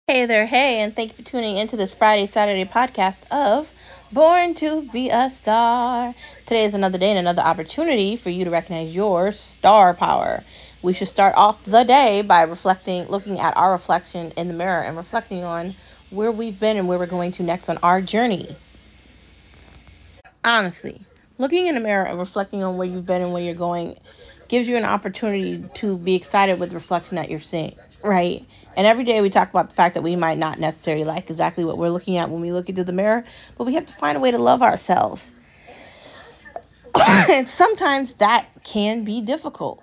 Hey there, hey, and thank you for tuning into this Friday, Saturday podcast of Born to Be a Star. Today is another day and another opportunity for you to recognize your star power. We should start off the day by looking at our reflection in the mirror and reflecting on where we've been and where we're going to next on our journey. Honestly, looking in the mirror and reflecting on where you've been and where you're going gives you an opportunity to be excited with the reflection that you're seeing, right? And every day we talk about the fact that we might not necessarily like exactly what we're looking at when we look into the mirror, but we have to find a way to love ourselves. And sometimes that can be difficult.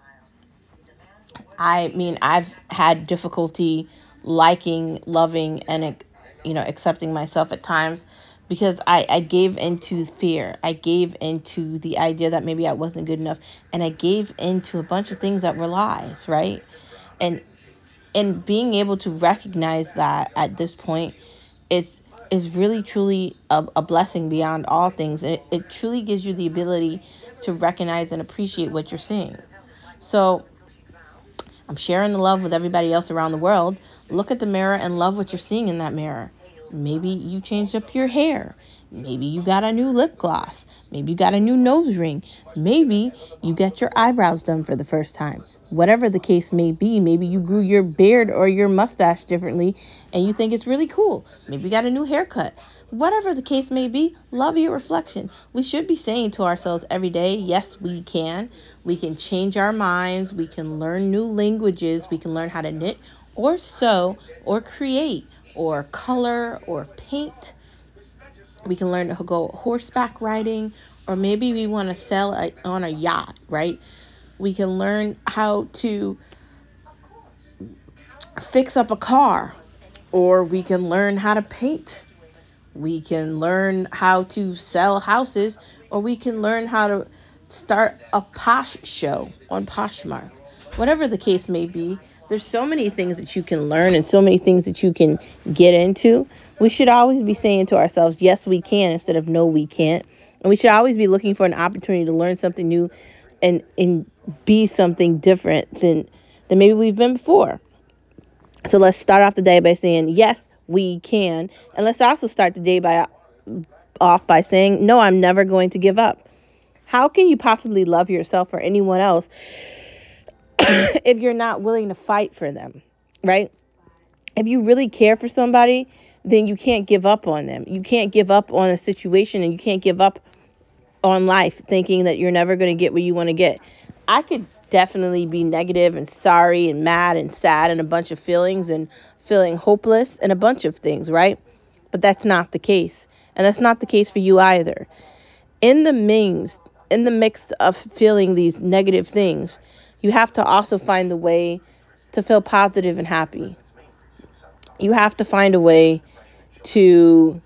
I mean, I've had difficulty liking, loving, and accepting myself at times because I gave into fear. I gave into the idea that maybe I wasn't good enough, and I gave into a bunch of things that were lies, right? And being able to recognize that at this point is really truly a blessing beyond all things. And it truly gives you the ability to recognize and appreciate what you're seeing. So I'm sharing the love with everybody else around the world. Look at the mirror and love what you're seeing in that mirror. Maybe you changed up your hair. Maybe you got a new lip gloss. Maybe you got a new nose ring. Maybe you got your eyebrows done for the first time. Whatever the case may be, maybe you grew your beard or your mustache differently and you think it's really cool. Maybe you got a new haircut. Whatever the case may be, love your reflection. We should be saying to ourselves every day, yes, we can. We can change our minds. We can learn new languages. We can learn how to knit or sew or create or color or paint. We can learn to go horseback riding, or maybe we want to sail on a yacht, right? We can learn how to fix up a car, or we can learn how to paint. We can learn how to sell houses, or we can learn how to start a Posh show on Poshmark. Whatever the case may be, there's so many things that you can learn and so many things that you can get into. We should always be saying to ourselves, yes, we can, instead of no, we can't. And we should always be looking for an opportunity to learn something new and be something different than maybe we've been before. So let's start off the day by saying, yes, we can. And let's also start the day by saying, no, I'm never going to give up. How can you possibly love yourself or anyone else if you're not willing to fight for them, right? If you really care for somebody, then you can't give up on them. You can't give up on a situation, and you can't give up on life thinking that you're never going to get what you want to get. I could definitely be negative and sorry and mad and sad and a bunch of feelings and feeling hopeless and a bunch of things, right? But that's not the case. And that's not the case for you either. In the mix of feeling these negative things, you have to also find the way to feel positive and happy. You have to find a way to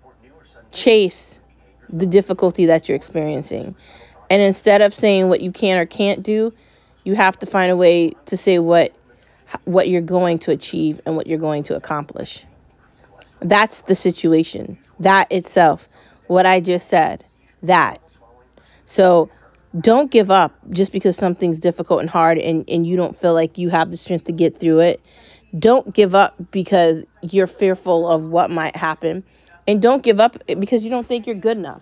chase the difficulty that you're experiencing. And instead of saying what you can or can't do, you have to find a way to say what you're going to achieve and what you're going to accomplish. That's the situation. That itself, what I just said, that. So don't give up just because something's difficult and hard and you don't feel like you have the strength to get through it. Don't give up because you're fearful of what might happen. And don't give up because you don't think you're good enough.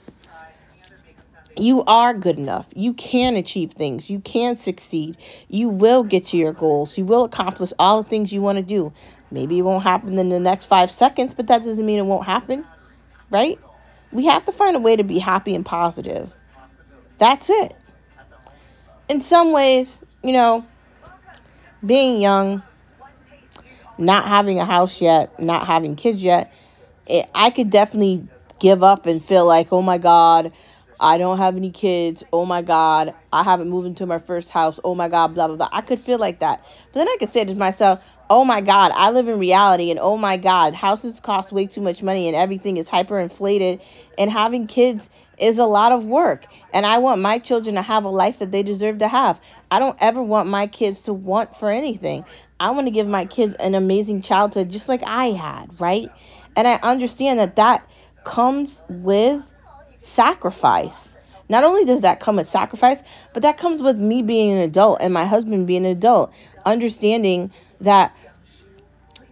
You are good enough. You can achieve things. You can succeed. You will get to your goals. You will accomplish all the things you want to do. Maybe it won't happen in the next 5 seconds, but that doesn't mean it won't happen, right? We have to find a way to be happy and positive. That's it. In some ways, being young, not having a house yet, not having kids yet, I could definitely give up and feel like, oh my God, I don't have any kids. Oh my God, I haven't moved into my first house. Oh my God, blah, blah, blah. I could feel like that. But then I could say to myself, oh my God, I live in reality. And oh my God, houses cost way too much money and everything is hyperinflated. And having kids is a lot of work. And I want my children to have a life that they deserve to have. I don't ever want my kids to want for anything. I want to give my kids an amazing childhood just like I had, right? And I understand that comes with sacrifice. Not only does that come with sacrifice, but that comes with me being an adult and my husband being an adult, understanding that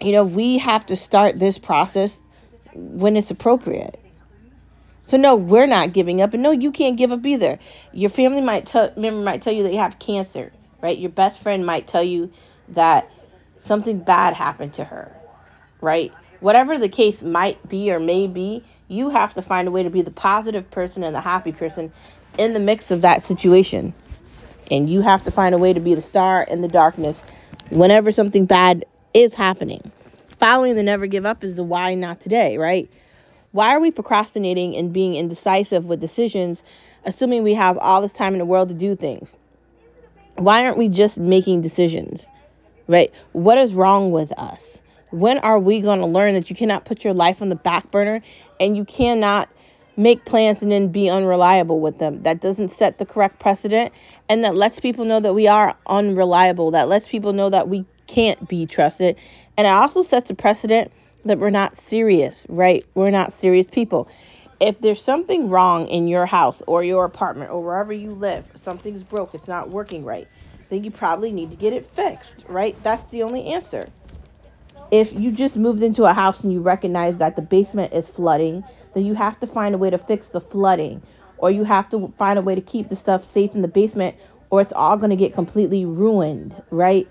We have to start this process when it's appropriate. So no, we're not giving up, and no, you can't give up either. Your family member might tell you they have cancer, right? Your best friend might tell you that something bad happened to her, right? Whatever the case might be or may be, you have to find a way to be the positive person and the happy person in the mix of that situation. And you have to find a way to be the star in the darkness whenever something bad is happening. Following the never give up is the why not today, right? Why are we procrastinating and being indecisive with decisions, assuming we have all this time in the world to do things? Why aren't we just making decisions, right? What is wrong with us? When are we going to learn that you cannot put your life on the back burner and you cannot make plans and then be unreliable with them? That doesn't set the correct precedent, and that lets people know that we are unreliable. That lets people know that we can't be trusted. And it also sets a precedent that we're not serious, right? We're not serious people. If there's something wrong in your house or your apartment or wherever you live, something's broke, it's not working right, then you probably need to get it fixed, right? That's the only answer. If you just moved into a house and you recognize that the basement is flooding, then you have to find a way to fix the flooding, or you have to find a way to keep the stuff safe in the basement, or it's all going to get completely ruined, right?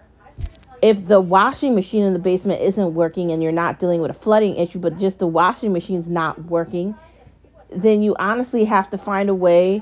If the washing machine in the basement isn't working and you're not dealing with a flooding issue, but just the washing machine's not working, then you honestly have to find a way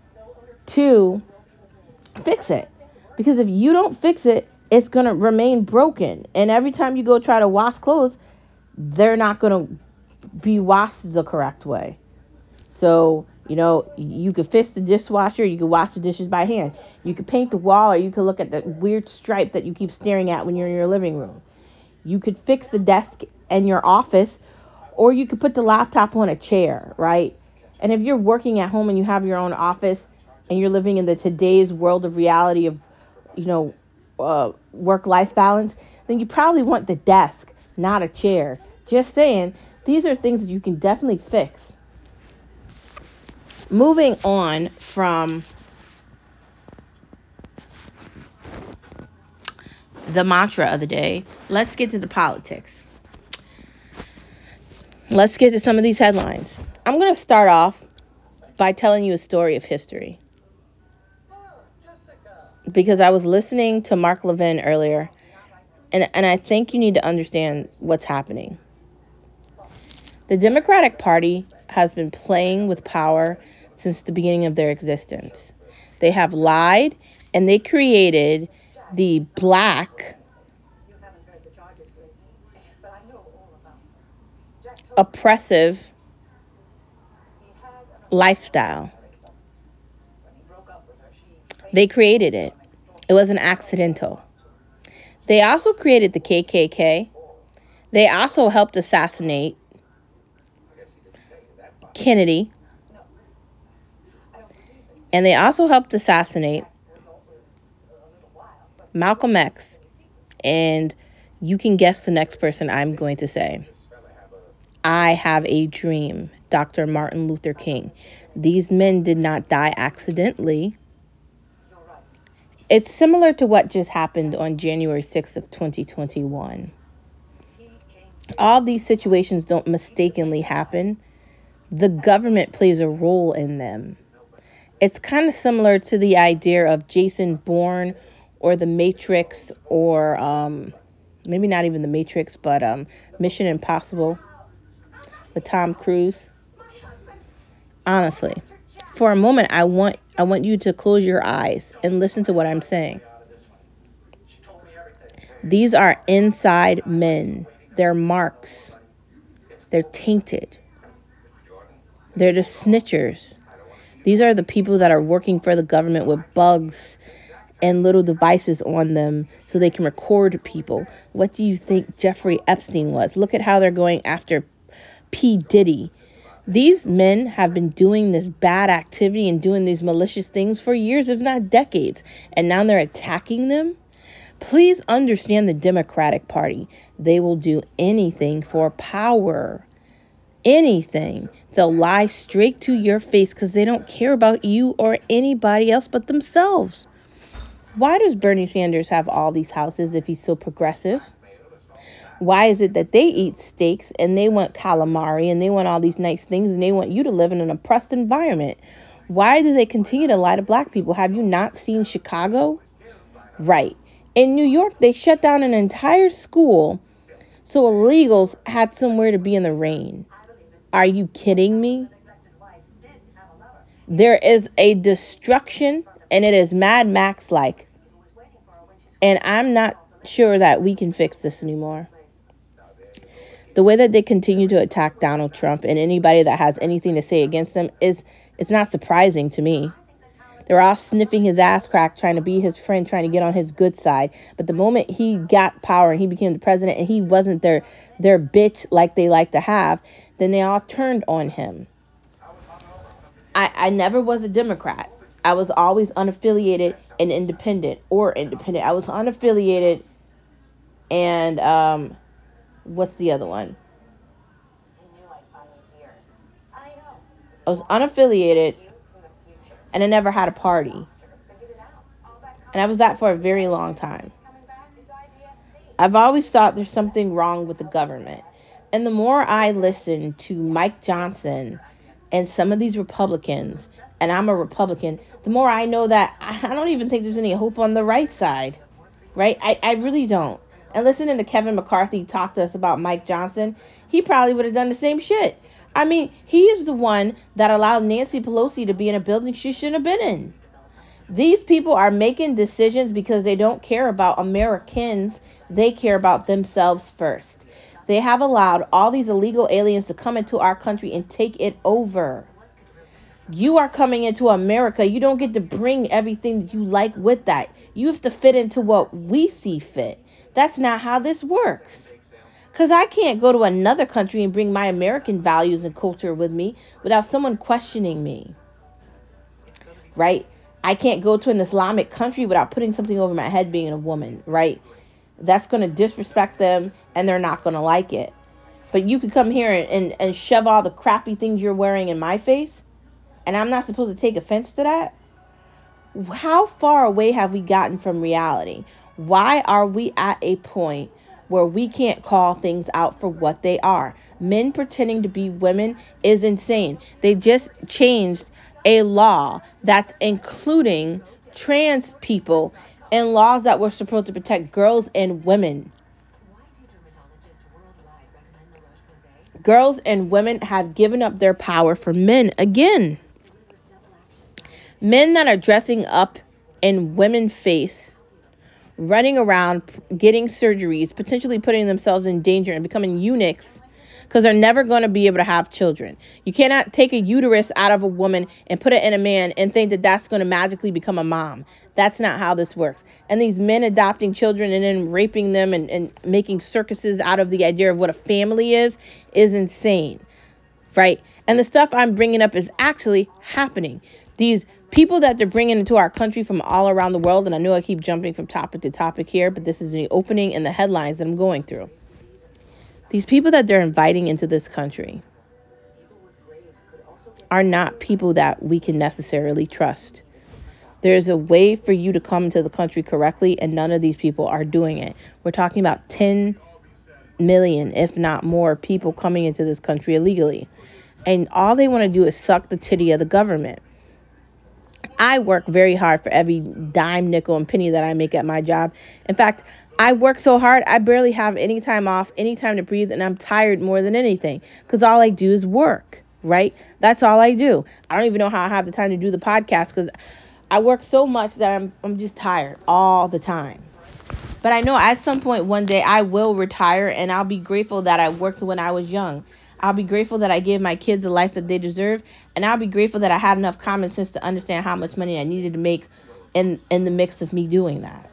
to fix it. Because if you don't fix it, it's going to remain broken. And every time you go try to wash clothes, they're not going to be washed the correct way. So, you could fix the dishwasher, you could wash the dishes by hand. You could paint the wall, or you could look at the weird stripe that you keep staring at when you're in your living room. You could fix the desk in your office, or you could put the laptop on a chair, right? And if you're working at home and you have your own office and you're living in the today's world of reality of, work-life balance, then you probably want the desk, not a chair. Just saying, these are things that you can definitely fix. Moving on from the mantra of the day, let's get to the politics. Let's get to some of these headlines. I'm going to start off by telling you a story of history, because I was listening to Mark Levin earlier, and I think you need to understand what's happening. The Democratic Party has been playing with power since the beginning of their existence. They have lied, and they created the black oppressive lifestyle. They created it. It wasn't accidental. They also created the KKK. They also helped assassinate Kennedy. And they also helped assassinate Malcolm X. And you can guess the next person I'm going to say. I have a dream, Dr. Martin Luther King. These men did not die accidentally. It's similar to what just happened on January 6th of 2021. All these situations don't mistakenly happen. The government plays a role in them. It's kind of similar to the idea of Jason Bourne or The Matrix, or maybe not even The Matrix, but Mission Impossible with Tom Cruise. Honestly, for a moment, I want you to close your eyes and listen to what I'm saying. These are inside men. They're marks. They're tainted. They're the snitchers. These are the people that are working for the government with bugs and little devices on them so they can record people. What do you think Jeffrey Epstein was? Look at how they're going after P. Diddy. These men have been doing this bad activity and doing these malicious things for years, if not decades, and now they're attacking them. Please understand the Democratic Party. They will do anything for power. Anything. They'll lie straight to your face because they don't care about you or anybody else but themselves. Why does Bernie Sanders have all these houses if he's so progressive? Why is it that they eat steaks and they want calamari and they want all these nice things and they want you to live in an oppressed environment? Why do they continue to lie to black people? Have you not seen Chicago? Right. In New York, they shut down an entire school so illegals had somewhere to be in the rain. Are you kidding me? There is a destruction, and it is Mad Max like. And I'm not sure that we can fix this anymore. The way that they continue to attack Donald Trump and anybody that has anything to say against them it's not surprising to me. They're all sniffing his ass crack, trying to be his friend, trying to get on his good side. But the moment he got power and he became the president and he wasn't their bitch like they like to have, then they all turned on him. I never was a Democrat. I was always unaffiliated and independent. I was unaffiliated and what's the other one? I was unaffiliated and I never had a party. And I was that for a very long time. I've always thought there's something wrong with the government. And the more I listen to Mike Johnson and some of these Republicans, and I'm a Republican, the more I know that I don't even think there's any hope on the right side. Right? I really don't. And listening to Kevin McCarthy talk to us about Mike Johnson, he probably would have done the same shit. I mean, he is the one that allowed Nancy Pelosi to be in a building she shouldn't have been in. These people are making decisions because they don't care about Americans. They care about themselves first. They have allowed all these illegal aliens to come into our country and take it over. You are coming into America. You don't get to bring everything that you like with that. You have to fit into what we see fit. That's not how this works. Because I can't go to another country and bring my American values and culture with me without someone questioning me. Right? I can't go to an Islamic country without putting something over my head being a woman. Right? That's going to disrespect them and they're not going to like it. But you could come here and shove all the crappy things you're wearing in my face and I'm not supposed to take offense to that? How far away have we gotten from reality? Why are we at a point where we can't call things out for what they are? Men pretending to be women is insane. They just changed a law that's including trans people and laws that were supposed to protect girls and women. Girls and women have given up their power for men again. Men that are dressing up in women's face, running around, getting surgeries, potentially putting themselves in danger and becoming eunuchs because they're never going to be able to have children. You cannot take a uterus out of a woman and put it in a man and think that that's going to magically become a mom. That's not how this works. And these men adopting children and then raping them and making circuses out of the idea of what a family is insane. Right? And the stuff I'm bringing up is actually happening. These people that they're bringing into our country from all around the world, and I know I keep jumping from topic to topic here, but this is the opening and the headlines that I'm going through. These people that they're inviting into this country are not people that we can necessarily trust. There's a way for you to come to the country correctly, and none of these people are doing it. We're talking about 10 million, if not more, people coming into this country illegally. And all they want to do is suck the titty of the government. I work very hard for every dime, nickel, and penny that I make at my job. In fact, I work so hard, I barely have any time off, any time to breathe, and I'm tired more than anything because all I do is work, right? That's all I do. I don't even know how I have the time to do the podcast because I work so much that I'm just tired all the time. But I know at some point one day I will retire and I'll be grateful that I worked when I was young. I'll be grateful that I gave my kids the life that they deserve. And I'll be grateful that I had enough common sense to understand how much money I needed to make in the mix of me doing that.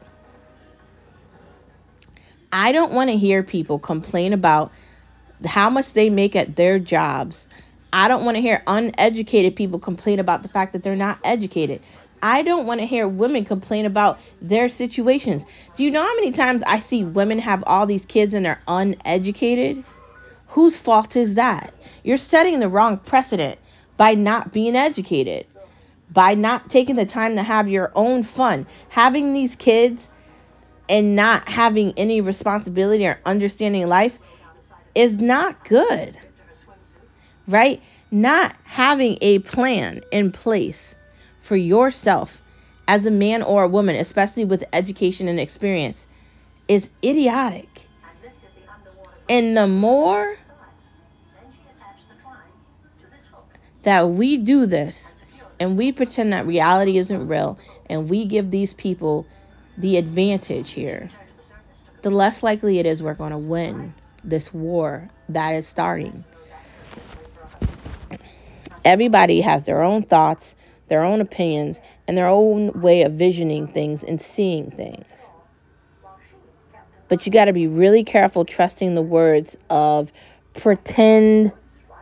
I don't want to hear people complain about how much they make at their jobs. I don't want to hear uneducated people complain about the fact that they're not educated. I don't want to hear women complain about their situations. Do you know how many times I see women have all these kids and they're uneducated? Whose fault is that? You're setting the wrong precedent by not being educated, by not taking the time to have your own fun. Having these kids and not having any responsibility or understanding life is not good, right? Not having a plan in place for yourself as a man or a woman, especially with education and experience, is idiotic. And the more that we do this and we pretend that reality isn't real and we give these people the advantage here, the less likely it is we're going to win this war that is starting. Everybody has their own thoughts, their own opinions, and their own way of visioning things and seeing things. But you got to be really careful trusting the words of pretend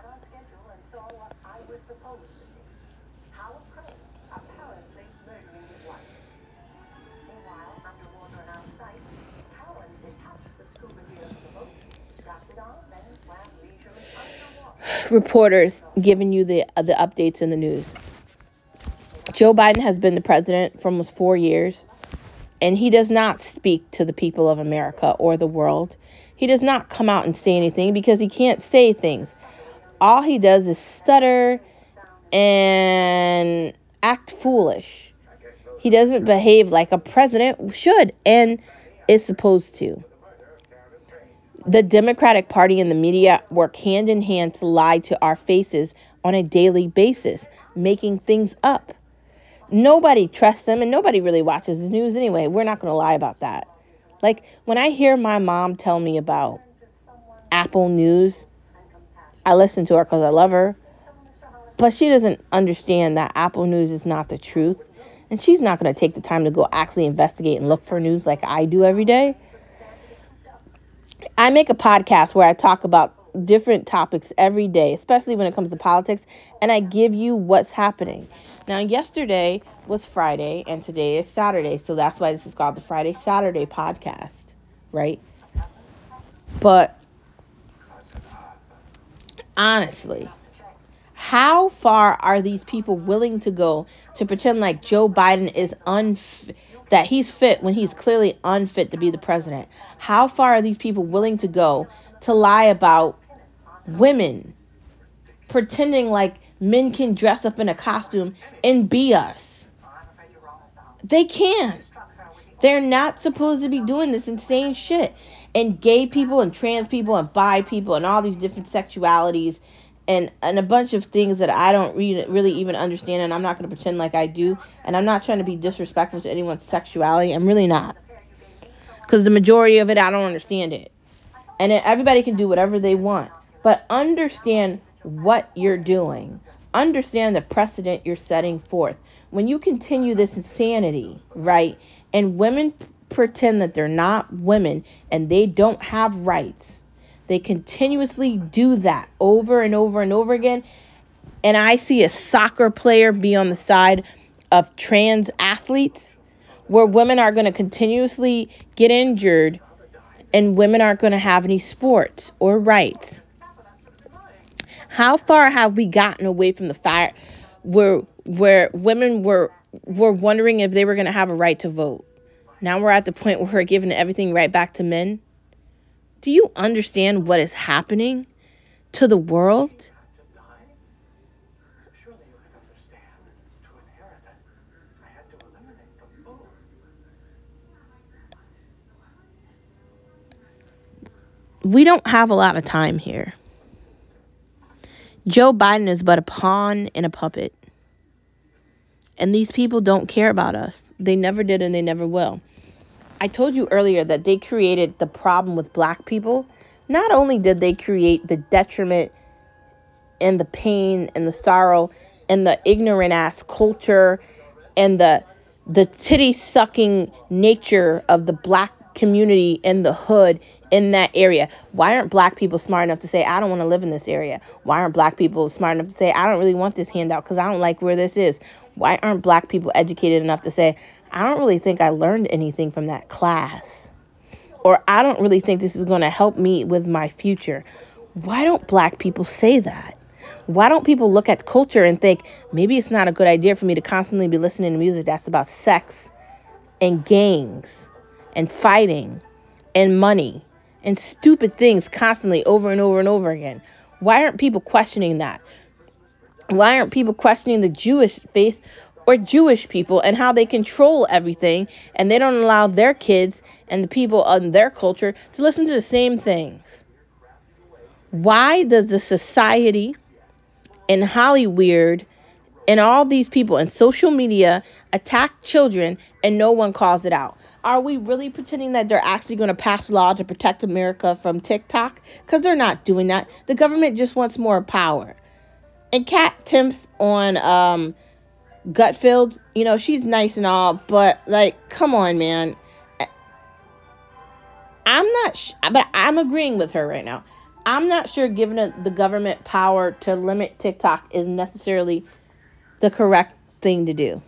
reporters giving you the updates in the news. Joe Biden has been the president for almost 4 years, and he does not speak to the people of America or the world. He does not come out and say anything because he can't say things. All he does is stutter and act foolish. He doesn't behave like a president should and is supposed to. The Democratic Party and the media work hand in hand to lie to our faces on a daily basis, making things up. Nobody trusts them and nobody really watches the news anyway. We're not going to lie about that. Like when I hear my mom tell me about Apple News, I listen to her because I love her. But she doesn't understand that Apple News is not the truth. And she's not going to take the time to go actually investigate and look for news like I do every day. I make a podcast where I talk about different topics every day, especially when it comes to politics, and I give you what's happening. Now, yesterday was Friday, and today is Saturday, so that's why this is called the Friday Saturday podcast, right? But honestly, how far are these people willing to go to pretend like Joe Biden is that he's fit when he's clearly unfit to be the president? How far are these people willing to go to lie about women, pretending like men can dress up in a costume and be us? They can't. They're not supposed to be doing this insane shit. And gay people and trans people and bi people and all these different sexualities and a bunch of things that I don't really even understand, and I'm not going to pretend like I do. And I'm not trying to be disrespectful to anyone's sexuality. I'm really not. Because the majority of it, I don't understand it. And everybody can do whatever they want. But understand what you're doing. Understand the precedent you're setting forth. When you continue this insanity, right, and women pretend that they're not women and they don't have rights, they continuously do that over and over and over again. And I see a soccer player be on the side of trans athletes where women are going to continuously get injured and women aren't going to have any sports or rights. How far have we gotten away from the fire where women were wondering if they were going to have a right to vote? Now we're at the point where we're giving everything right back to men. Do you understand what is happening to the world? We don't have a lot of time here. Joe Biden is but a pawn in a puppet. And these people don't care about us. They never did and they never will. I told you earlier that they created the problem with black people. Not only did they create the detriment and the pain and the sorrow and the ignorant ass culture and the titty sucking nature of the black community in the hood in that area. Why aren't black people smart enough to say, I don't want to live in this area? Why aren't black people smart enough to say, I don't really want this handout because I don't like where this is? Why aren't black people educated enough to say, I don't really think I learned anything from that class? Or I don't really think this is going to help me with my future. Why don't black people say that? Why don't people look at culture and think, maybe it's not a good idea for me to constantly be listening to music that's about sex and gangs and fighting and money and stupid things constantly over and over and over again. Why aren't people questioning that? Why aren't people questioning the Jewish faith or Jewish people and how they control everything, and they don't allow their kids and the people in their culture to listen to the same things? Why does the society and Hollywood and all these people in social media attack children and no one calls it out? Are we really pretending that they're actually going to pass a law to protect America from TikTok? Because they're not doing that. The government just wants more power. And Kat Temps on Gutfeld, she's nice and all, but like, come on, man. But I'm agreeing with her right now. I'm not sure giving the government power to limit TikTok is necessarily the correct thing to do.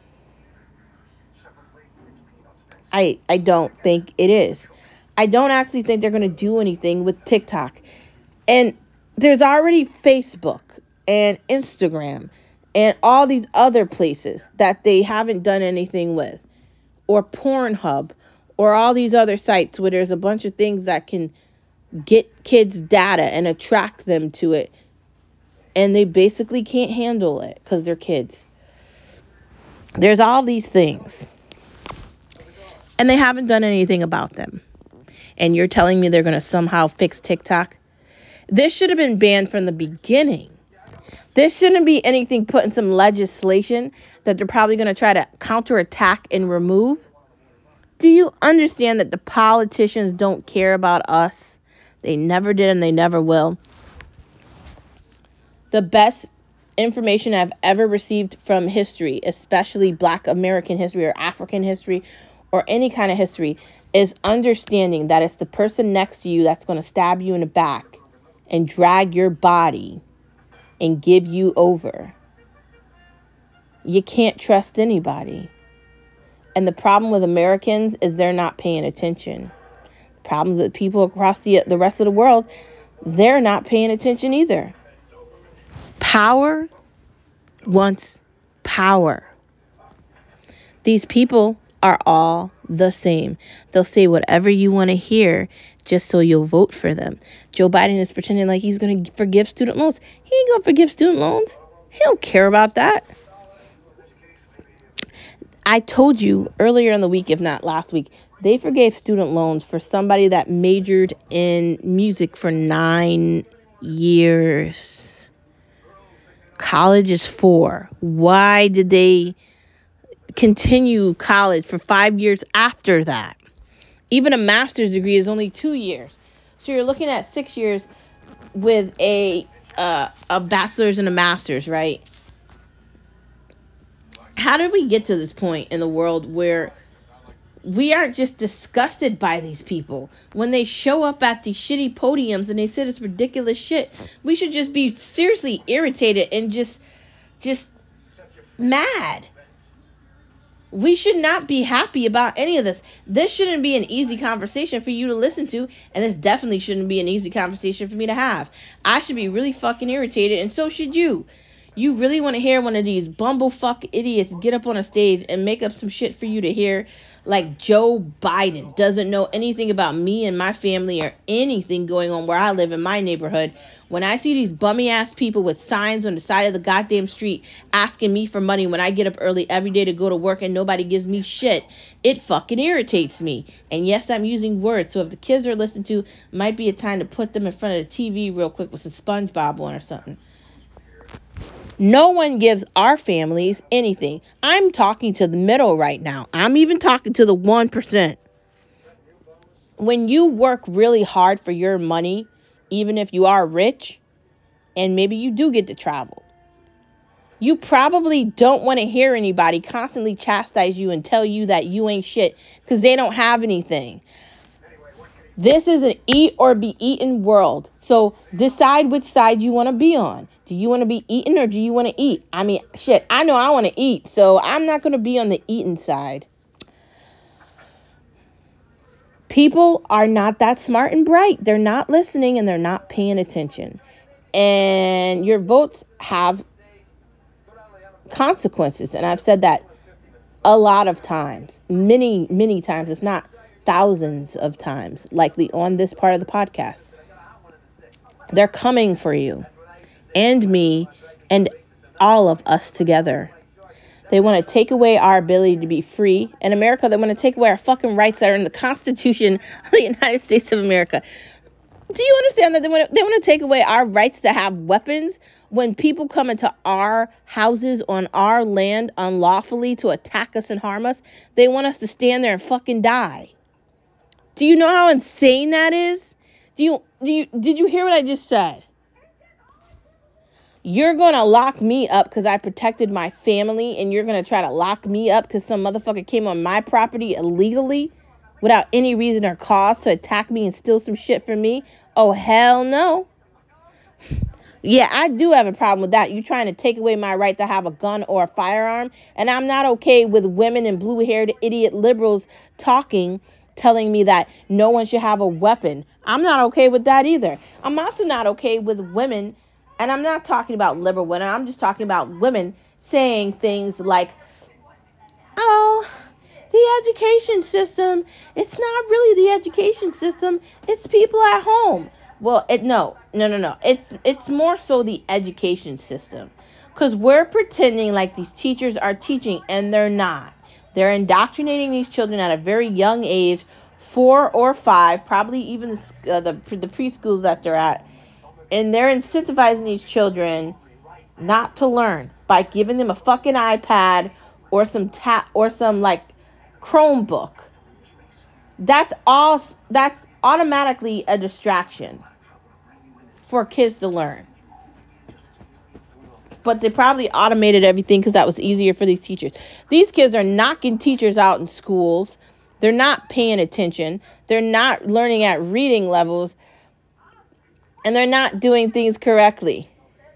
I don't think it is. I don't actually think they're going to do anything with TikTok. And there's already Facebook and Instagram and all these other places that they haven't done anything with, or Pornhub, or all these other sites where there's a bunch of things that can get kids' data and attract them to it, and they basically can't handle it because they're kids. There's all these things, and they haven't done anything about them. And you're telling me they're going to somehow fix TikTok? This should have been banned from the beginning. This shouldn't be anything put in some legislation that they're probably going to try to counterattack and remove. Do you understand that the politicians don't care about us? They never did and they never will. The best information I've ever received from history, especially Black American history or African history or any kind of history, is understanding that it's the person next to you that's going to stab you in the back and drag your body and give you over. You can't trust anybody. And the problem with Americans is they're not paying attention. The problems with people across the rest of the world, they're not paying attention either. Power wants power. These people are all the same. They'll say whatever you want to hear just so you'll vote for them. Joe Biden is pretending like he's going to forgive student loans. He ain't going to forgive student loans. He don't care about that. I told you earlier in the week, if not last week, they forgave student loans for somebody that majored in music for 9 years. College is 4. Why did they continue college for 5 years after that? Even a master's degree is only 2 years. So you're looking at 6 years with a bachelor's and a master's, right? How did we get to this point in the world where we aren't just disgusted by these people when they show up at these shitty podiums and they say this ridiculous shit? We should just be seriously irritated and just mad. We should not be happy about any of this. This shouldn't be an easy conversation for you to listen to, and this definitely shouldn't be an easy conversation for me to have. I should be really fucking irritated, and so should you. You really want to hear one of these bumblefuck idiots get up on a stage and make up some shit for you to hear, like Joe Biden doesn't know anything about me and my family or anything going on where I live in my neighborhood. When I see these bummy ass people with signs on the side of the goddamn street asking me for money when I get up early every day to go to work and nobody gives me shit, it fucking irritates me. And yes, I'm using words, so if the kids are listening to, might be a time to put them in front of the TV real quick with some SpongeBob on or something. No one gives our families anything. I'm talking to the middle right now. I'm even talking to the 1%. When you work really hard for your money, even if you are rich, and maybe you do get to travel, you probably don't want to hear anybody constantly chastise you and tell you that you ain't shit because they don't have anything. This is an eat or be eaten world. So decide which side you want to be on. Do you want to be eaten or do you want to eat? I mean, shit, I know I want to eat, so I'm not going to be on the eaten side. People are not that smart and bright. They're not listening and they're not paying attention. And your votes have consequences. And I've said that a lot of times, many, many times, if not thousands of times, likely on this part of the podcast. They're coming for you and me and all of us together. They want to take away our ability to be free. In America, they want to take away our fucking rights that are in the Constitution of the United States of America. Do you understand that they want to take away our rights to have weapons when people come into our houses on our land unlawfully to attack us and harm us? They want us to stand there and fucking die. Do you know how insane that is? Did you hear what I just said? You're going to lock me up because I protected my family, and you're going to try to lock me up because some motherfucker came on my property illegally without any reason or cause to attack me and steal some shit from me? Oh, hell no. Yeah, I do have a problem with that. You trying to take away my right to have a gun or a firearm, and I'm not okay with women and blue-haired idiot liberals telling me that no one should have a weapon. I'm not okay with that either. I'm also not okay with women, and I'm not talking about liberal women. I'm just talking about women saying things like, oh, the education system, it's not really the education system, it's people at home. Well, no. It's more so the education system. Because we're pretending like these teachers are teaching, and they're not. They're indoctrinating these children at a very young age, 4 or 5, probably even the preschools that they're at. And they're incentivizing these children not to learn by giving them a fucking iPad or some like Chromebook. That's automatically a distraction for kids to learn. But they probably automated everything because that was easier for these teachers. These kids are knocking teachers out in schools. They're not paying attention. They're not learning at reading levels. And they're not doing things correctly.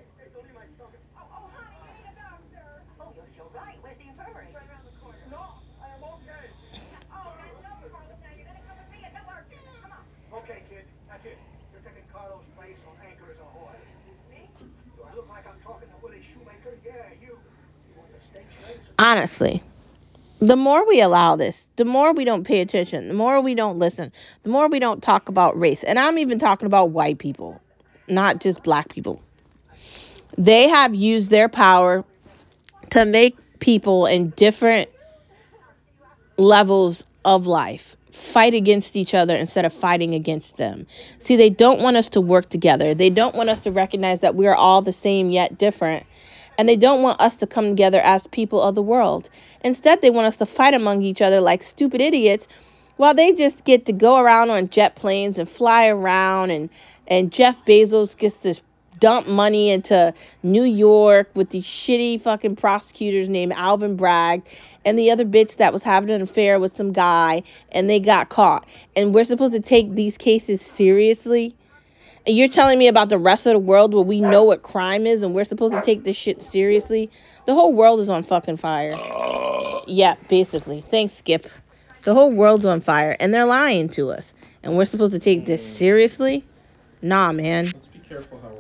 Okay, kid, that's it. You're taking Carlos' place on Anchor's Ahoy. Me? Do I look like I'm talking to Willie Shoemaker? Yeah, you. You want the steak shredded? Honestly, the more we allow this, the more we don't pay attention, the more we don't listen, the more we don't talk about race. And I'm even talking about white people, not just black people. They have used their power to make people in different levels of life fight against each other instead of fighting against them. See, they don't want us to work together. They don't want us to recognize that we are all the same yet different. And they don't want us to come together as people of the world. Instead, they want us to fight among each other like stupid idiots while they just get to go around on jet planes and fly around, and Jeff Bezos gets to dump money into New York with these shitty fucking prosecutors named Alvin Bragg and the other bitch that was having an affair with some guy, and they got caught. And we're supposed to take these cases seriously? And you're telling me about the rest of the world where we know what crime is and we're supposed to take this shit seriously? The whole world is on fucking fire. Yeah, basically. Thanks, Skip. The whole world's on fire, and they're lying to us. And we're supposed to take this seriously? Nah, man. Let's be careful how we're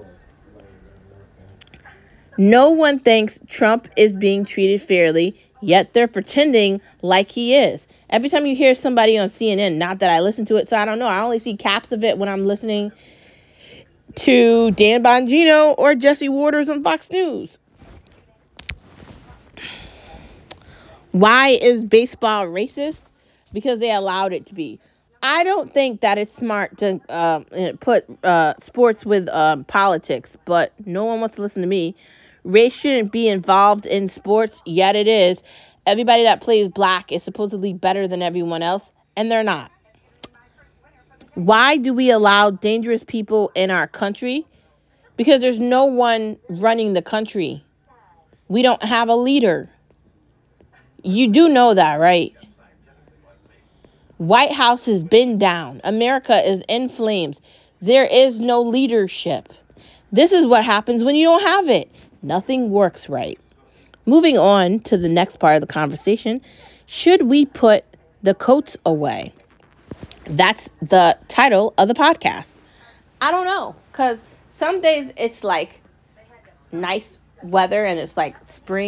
No one thinks Trump is being treated fairly, yet they're pretending like he is. Every time you hear somebody on CNN, not that I listen to it, so I don't know. I only see caps of it when I'm listening to Dan Bongino or Jesse Waters on Fox News. Why is baseball racist? Because they allowed it to be. I don't think that it's smart to put sports with politics, but no one wants to listen to me. Race shouldn't be involved in sports, yet it is. Everybody that plays black is supposedly better than everyone else, and they're not. Why do we allow dangerous people in our country? Because there's no one running the country. We don't have a leader. You do know that, right? White House has been down. America is in flames. There is no leadership. This is what happens when you don't have it. Nothing works right. Moving on to the next part of the conversation. Should we put the coats away? That's the title of the podcast. I don't know, because some days it's like nice weather and it's like spring,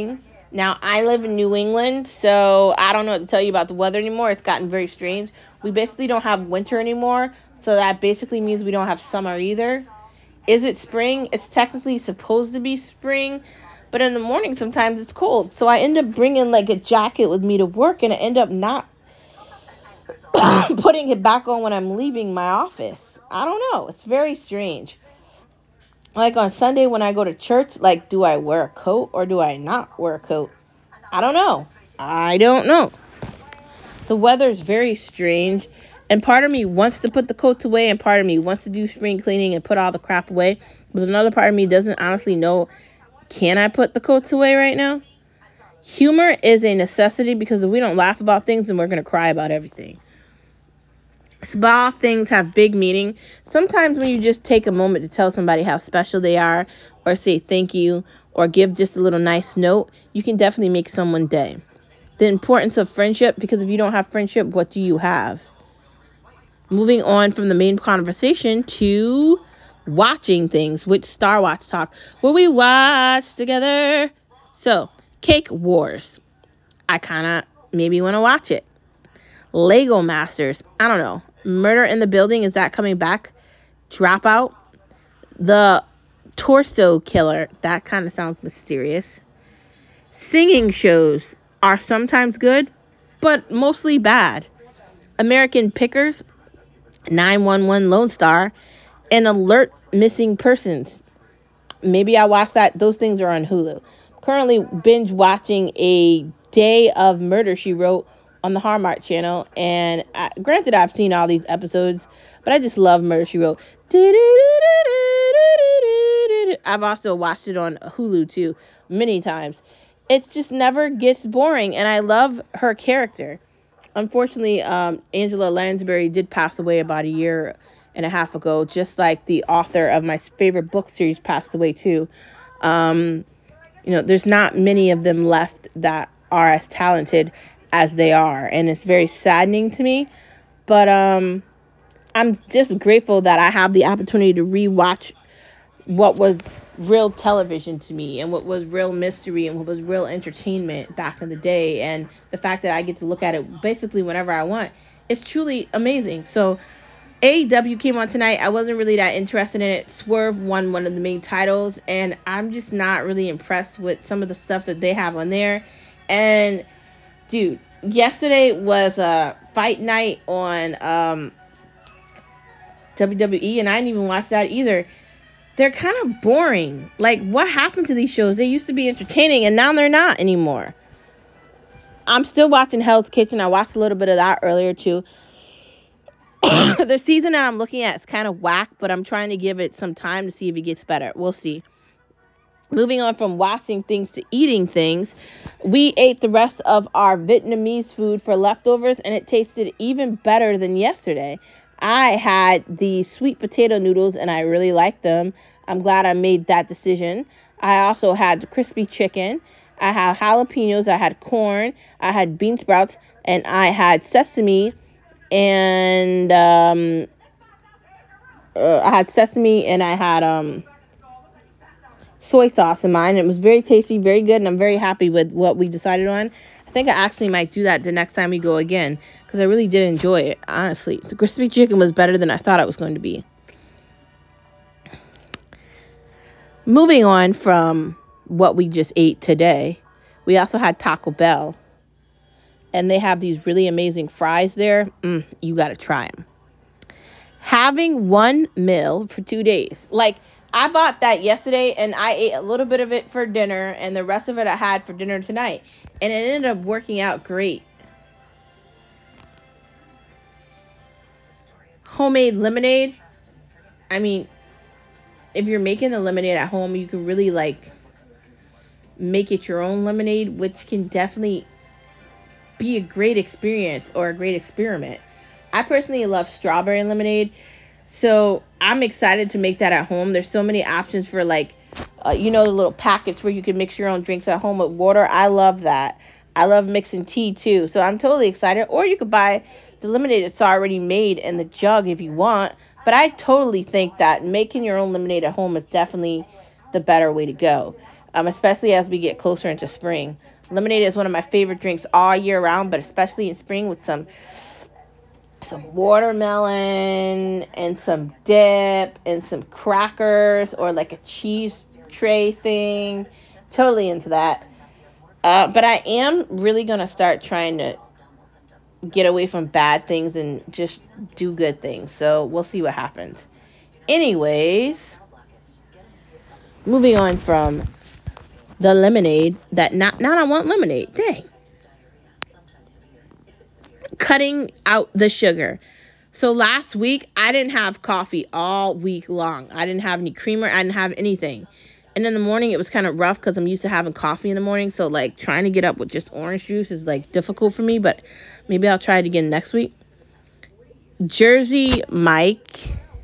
Now, I live in New England, so I don't know what to tell you about the weather anymore. It's gotten very strange. We basically don't have winter anymore, so that basically means we don't have summer either. Is it spring? It's technically supposed to be spring, but in the morning sometimes it's cold. So I end up bringing like a jacket with me to work, and I end up not putting it back on when I'm leaving my office. I don't know. It's very strange. Like on Sunday when I go to church, like, do I wear a coat or do I not wear a coat? I don't know. I don't know. The weather's very strange, and part of me wants to put the coats away, and part of me wants to do spring cleaning and put all the crap away. But another part of me doesn't honestly know, can I put the coats away right now? Humor is a necessity because if we don't laugh about things, then we're going to cry about everything. Small things have big meaning. Sometimes when you just take a moment to tell somebody how special they are, or say thank you, or give just a little nice note, you can definitely make someone's day. The importance of friendship, because if you don't have friendship, what do you have? Moving on from the main conversation to watching things with Star Watch Talk, where we watch together. So, Cake Wars. I kind of maybe want to watch it. Lego Masters. I don't know. Murder in the Building, is that coming back? Dropout. The Torso Killer. That kind of sounds mysterious. Singing shows are sometimes good, but mostly bad. American Pickers, 911 Lone Star, and Alert Missing Persons. Maybe I watch that. Those things are on Hulu. Currently binge watching A Day of Murder, She Wrote, on the Hallmark Channel. And granted, I've seen all these episodes, but I just love Murder, She Wrote. I've also watched it on Hulu too, many times. It just never gets boring, and I love her character. Unfortunately, Angela Lansbury did pass away about a year and a half ago, just like the author of my favorite book series passed away too. There's not many of them left that are as talented as they are, and it's very saddening to me. But I'm just grateful that I have the opportunity to rewatch what was real television to me, and what was real mystery, and what was real entertainment back in the day, and the fact that I get to look at it basically whenever I want. It's truly amazing. So AEW came on tonight. I wasn't really that interested in it. Swerve won one of the main titles, and I'm just not really impressed with some of the stuff that they have on there. And dude, yesterday was a fight night on WWE, and I didn't even watch that either. They're kind of boring. Like, what happened to these shows? They used to be entertaining, and now they're not anymore. I'm still watching Hell's Kitchen. I watched a little bit of that earlier too. The season that I'm looking at is kind of whack, but I'm trying to give it some time to see if it gets better. We'll see. Moving on from watching things to eating things, we ate the rest of our Vietnamese food for leftovers, and it tasted even better than yesterday. I had the sweet potato noodles, and I really liked them. I'm glad I made that decision. I also had the crispy chicken. I had jalapenos. I had corn. I had bean sprouts, and I had sesame, and I had soy sauce in mine. It was very tasty, very good, and I'm very happy with what we decided on. I think I actually might do that the next time we go again, because I really did enjoy it, honestly. The crispy chicken was better than I thought it was going to be. Moving on from what we just ate today, we also had Taco Bell, and they have these really amazing fries there. You got to try them. Having one meal for 2 days. Like, I bought that yesterday, and I ate a little bit of it for dinner, and the rest of it I had for dinner tonight. And it ended up working out great. Homemade lemonade. I mean, if you're making the lemonade at home, you can really, like, make it your own lemonade, which can definitely be a great experience or a great experiment. I personally love strawberry lemonade, so I'm excited to make that at home. There's so many options for, like, the little packets where you can mix your own drinks at home with water. I love that. I love mixing tea too, so I'm totally excited. Or you could buy the lemonade that's already made in the jug if you want. But I totally think that making your own lemonade at home is definitely the better way to go, especially as we get closer into spring. Lemonade is one of my favorite drinks all year round, but especially in spring with some watermelon and some dip and some crackers or like a cheese tray thing. Totally into that. But I am really going to start trying to get away from bad things and just do good things. So we'll see what happens. Anyways, moving on from the lemonade that now I want lemonade. Dang. Cutting out the sugar. So last week I didn't have coffee all week long. I didn't have any creamer. I didn't have anything. And in the morning it was kind of rough because I'm used to having coffee in the morning. So like trying to get up with just orange juice is like difficult for me. But maybe I'll try it again next week. Jersey Mike.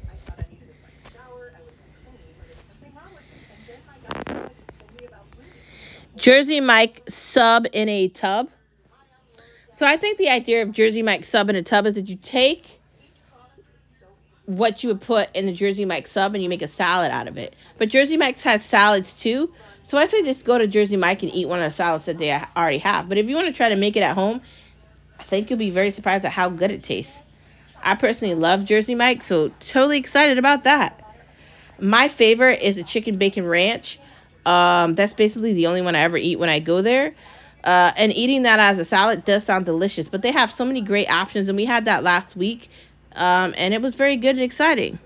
Jersey Mike sub in a tub. So I think the idea of Jersey Mike sub in a tub is that you take what you would put in the Jersey Mike sub and you make a salad out of it. But Jersey Mike's has salads too. So I say just go to Jersey Mike and eat one of the salads that they already have. But if you want to try to make it at home, I think you'll be very surprised at how good it tastes. I personally love Jersey Mike, so totally excited about that. My favorite is the chicken bacon ranch. That's basically the only one I ever eat when I go there. And eating that as a salad does sound delicious, but they have so many great options, and we had that last week, and it was very good and exciting.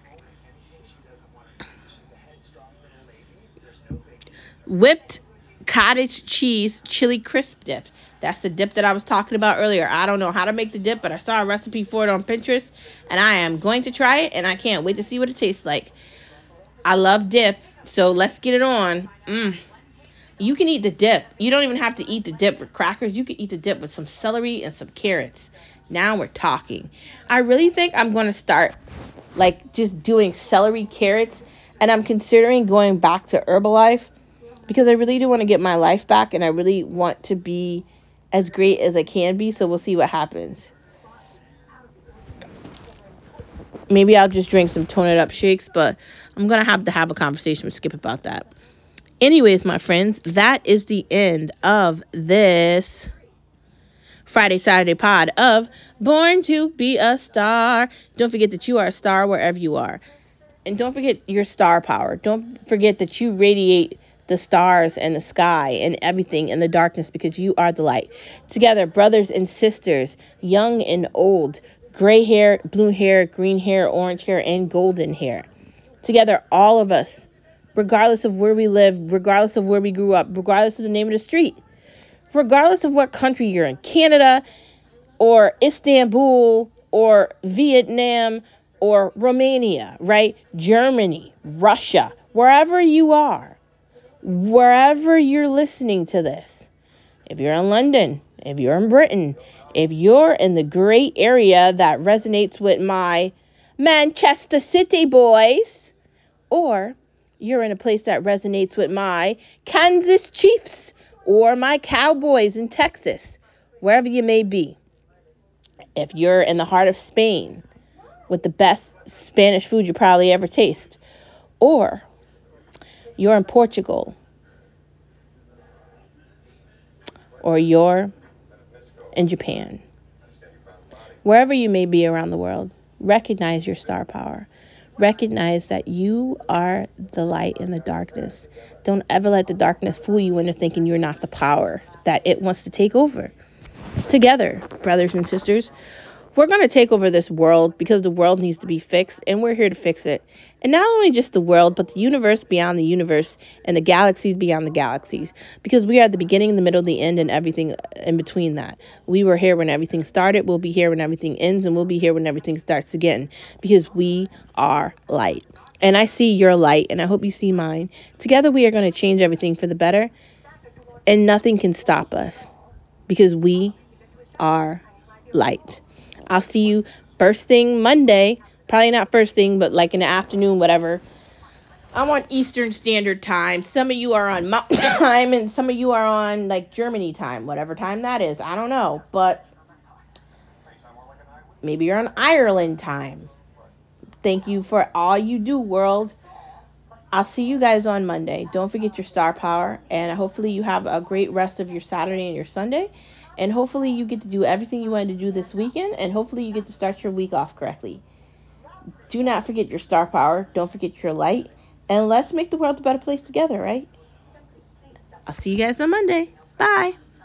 Whipped cottage cheese chili crisp dip. That's the dip that I was talking about earlier. I don't know how to make the dip, but I saw a recipe for it on Pinterest, and I am going to try it, and I can't wait to see what it tastes like. I love dip, so let's get it on. You can eat the dip. You don't even have to eat the dip with crackers. You can eat the dip with some celery and some carrots. Now we're talking. I really think I'm going to start like just doing celery, carrots, and I'm considering going back to Herbalife because I really do want to get my life back and I really want to be as great as I can be. So we'll see what happens. Maybe I'll just drink some tone it up shakes, but I'm going to have a conversation with Skip about that. Anyways, my friends, that is the end of this Friday, Saturday pod of Born to Be a Star. Don't forget that you are a star wherever you are. And don't forget your star power. Don't forget that you radiate the stars and the sky and everything in the darkness because you are the light. Together, brothers and sisters, young and old, gray hair, blue hair, green hair, orange hair, and golden hair. Together, all of us, regardless of where we live, regardless of where we grew up, regardless of the name of the street, regardless of what country you're in, Canada or Istanbul or Vietnam or Romania, right? Germany, Russia, wherever you are, wherever you're listening to this, if you're in London, if you're in Britain, if you're in the great area that resonates with my Manchester City boys, or you're in a place that resonates with my Kansas Chiefs or my Cowboys in Texas, wherever you may be. If you're in the heart of Spain with the best Spanish food you probably ever taste, or you're in Portugal, or you're in Japan, wherever you may be around the world, recognize your star power. Recognize that you are the light in the darkness. Don't ever let the darkness fool you into thinking you're not the power that it wants to take over. Together, brothers and sisters, we're going to take over this world because the world needs to be fixed, and we're here to fix it. And not only just the world, but the universe beyond the universe and the galaxies beyond the galaxies, because we are the beginning, the middle, the end, and everything in between that. We were here when everything started, we'll be here when everything ends, and we'll be here when everything starts again, because we are light. And I see your light, and I hope you see mine. Together, we are going to change everything for the better, and nothing can stop us, because we are light. I'll see you first thing Monday. Probably not first thing, but like in the afternoon, whatever. I'm on Eastern Standard Time. Some of you are on Mountain Time, and some of you are on like Germany time, whatever time that is. I don't know, but maybe you're on Ireland time. Thank you for all you do, world. I'll see you guys on Monday. Don't forget your star power, and hopefully you have a great rest of your Saturday and your Sunday, and hopefully you get to do everything you wanted to do this weekend, and hopefully you get to start your week off correctly. Do not forget your star power. Don't forget your light, and let's make the world a better place together, right? I'll see you guys on Monday. Bye.